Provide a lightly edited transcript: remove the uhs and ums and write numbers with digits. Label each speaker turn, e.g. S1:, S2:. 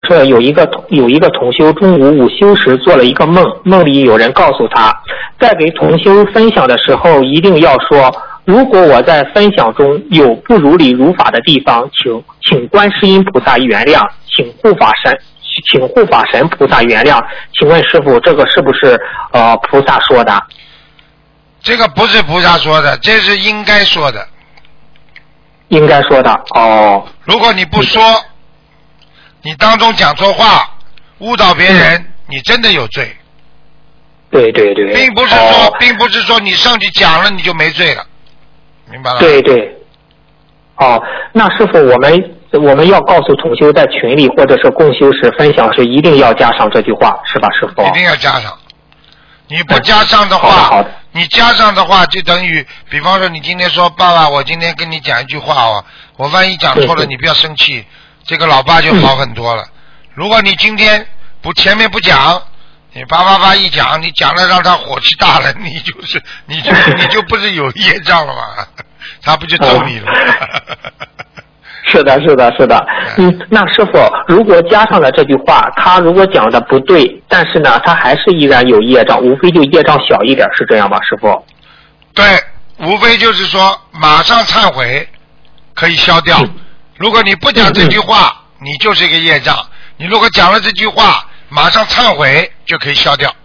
S1: 说有一个同修中午午休时做了一个梦，梦里有人告诉他，在给同修分享的时候一定要说，如果我在分享中有不如理如法的地方，请观世音菩萨原谅，请护法神菩萨原谅。请问师父，这个是不是菩萨说的？
S2: 这个不是菩萨说的，这是应该说的。
S1: 应该说的哦。
S2: 如果你不说，你当中讲错话，误导别人，你真的有罪。
S1: 对对对。
S2: 并不是说你上去讲了你就没罪了，明白了吗？
S1: 对对。哦，那师父，我们要告诉同修在群里或者是共修时分享时一定要加上这句话，是吧，师父？
S2: 一定要加上。你不加上的话，
S1: 好的
S2: 你加上的话就等于，比方说你今天说爸爸，我今天跟你讲一句话哦，我万一讲错了，你不要生气，这个老爸就好很多了。如果你今天前面不讲，你叭一讲，你讲了让他火气大了，你就不是有业障了吗？他不就揍你了吗？
S1: 是的。那师父，如果加上了这句话，他如果讲的不对，但是呢，他还是依然有业障，无非就业障小一点，是这样吧，师父？
S2: 对，无非就是说马上忏悔可以消掉。如果你不讲这句话，你就是一个业障；你如果讲了这句话，马上忏悔就可以消掉。